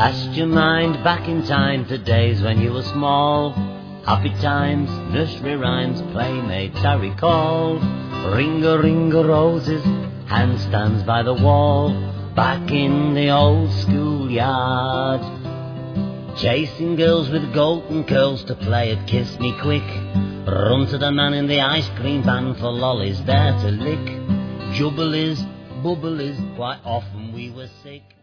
Cast your mind back in time to days when you were small. Happy times, nursery rhymes, playmates I recall. Ring-a-ring-a roses, handstands by the wall. Back in the old schoolyard, chasing girls with golden curls to play at Kiss Me Quick. Run to the man in the ice cream van for lollies there to lick. Jubblies, bubblies, quite often we were sick.